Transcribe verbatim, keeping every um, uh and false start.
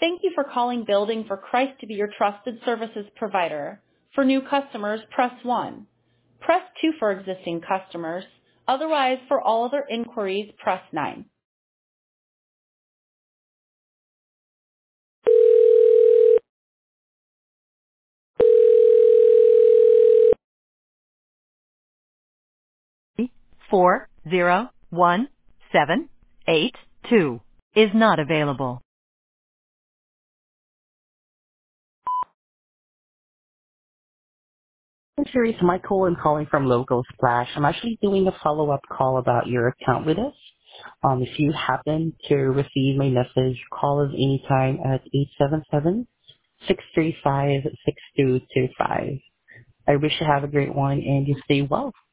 Thank you for calling Building for Christ to be your trusted services provider. For new customers, press one. Press two for existing customers. Otherwise, for all other inquiries, press nine. Four zero one seven eight two is not available. Sure, it's Michael. I'm calling from Local Splash. I'm actually doing a follow-up call about your account with us. Um, if you happen to receive my message, call us anytime at eight seven seven, six three five, six two two five. I wish you have a great one and you stay well.